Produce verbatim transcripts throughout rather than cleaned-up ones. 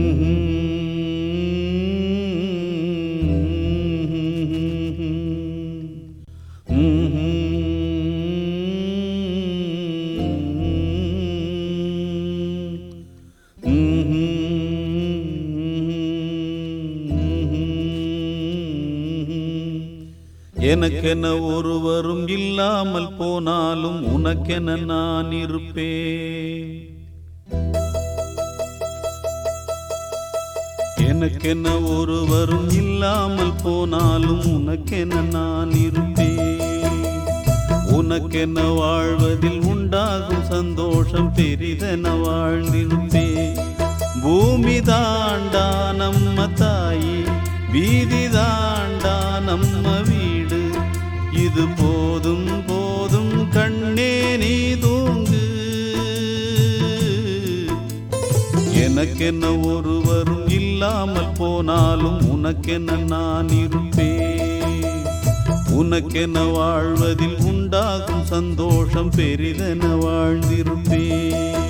எனக்கென ஒருவரும் இல்லாமல் போனாலும் உனக்கென நான் இருப்பேன். எனக்கென ஒருவரும் இல்லாமல் போனாலும் உனக்கென நான் இருப்பேன். உனக்கென வாழ்வதில் உண்டாகும் சந்தோஷம் பெரிதென வாழ்ந்திருப்பேன். பூமி தாண்டா நம்ம தாயி, வீதி தாண்டா நம்ம வீடு. இது போதும் போதும் கண்ணே நீ தூங்கு. எனக்கென்ன ஒருவரும் இல்லாமல் போனாலும் உனக்கென்ன நான் இருப்பேன். உனக்கென்ன வாழ்வதில் உண்டாகும் சந்தோஷம் பெரிதென வாழ்ந்திருப்பேன்.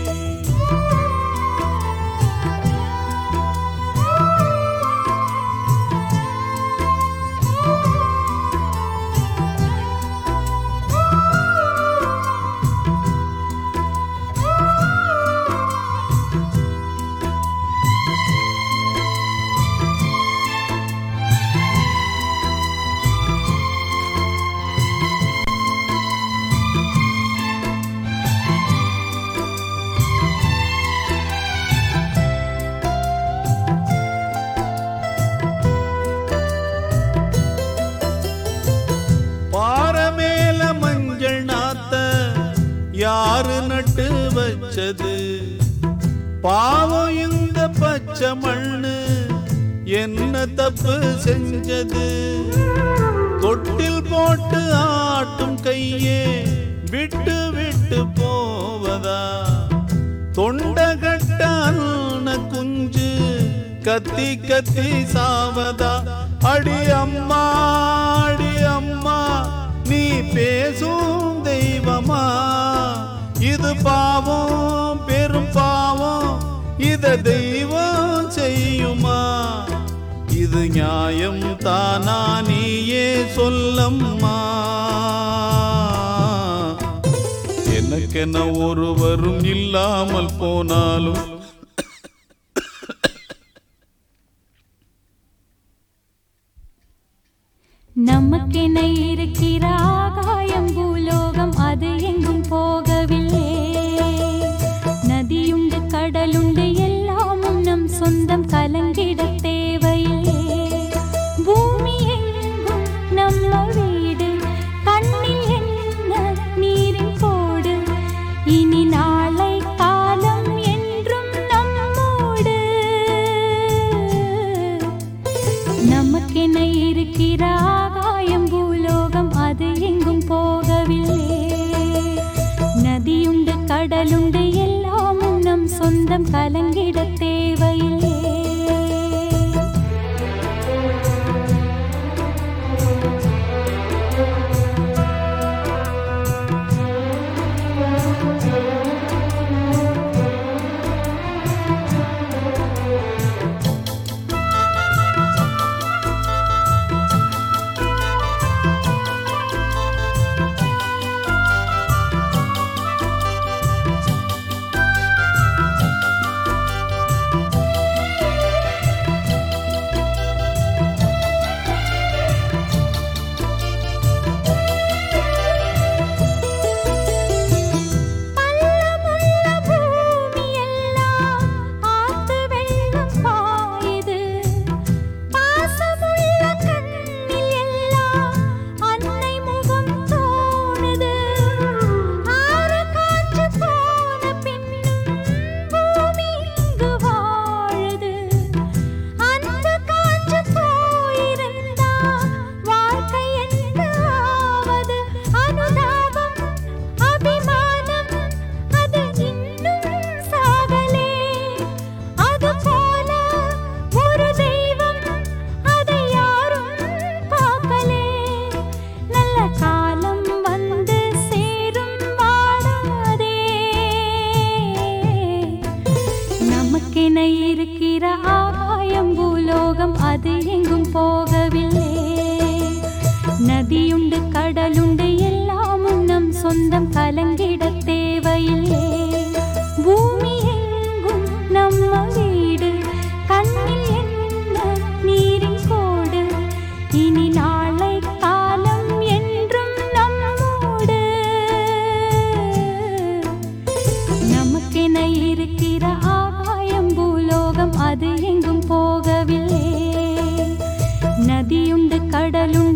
யாரு நட்டு வச்சது பாவம் இந்த பச்சை மண்ணு, என்ன தப்பு செஞ்சது? தொட்டில் போட்டு ஆட்டும் கையே விட்டு விட்டு போவதா? தொண்டகட்ட அண்ண குஞ்சு கத்தி கத்தி சாவதா? அடி அம்மா அடி அம்மா நீ பேசும் தெய்வமா? இது பாவம் பெரும் பாவம், இத தெய்வம் செய்யுமா? இது நியாயம் தானா நீயே சொல்லம்மா. எனக்கென ஒருவரும் இல்லாமல் போனாலும் நமக்கென இருக்கிற ஆகாயம் பூலோகம் அது எங்கும் போகவில்லை. நதியுண்டு கடலுண்டு எல்லாமும் நம் சொந்தம், கலங்கிட தேவையில்லை. பூமி எங்கும் நம்ம வீடு, கண்ணில் என்ன நீரின் போடு. இனி நாளை காலம் என்றும் நம்மோடு. நமக்கென இருக்கிற ஆகாயம் பூலோகம் அது எங்கும் போகவில்லை. நதியுண்டு கடலுண்டு எல்லாமும் நம் சொந்தம், கலங்கிட தேவையில்லை. நமக்கென இருக்கிற ஆகாயம் பூலோகம் அது எங்கும் போகவில்லை. நதியுண்டு கடலுண்டு எல்லாமும் நம் சொந்தம் கலங்கிட தேவையில்லை. பூமி எங்கும் நம்ம வீடு, கண்ணில் என்ன நீரின் கோடு, இனி நாளை காலம் என்றும் நம்மோடு. நமக்கென இருக்கிற ஆகாயம் பூலோகம் அது எங்கும் போகவில்லை. நதியுண்டு கடலுண்டு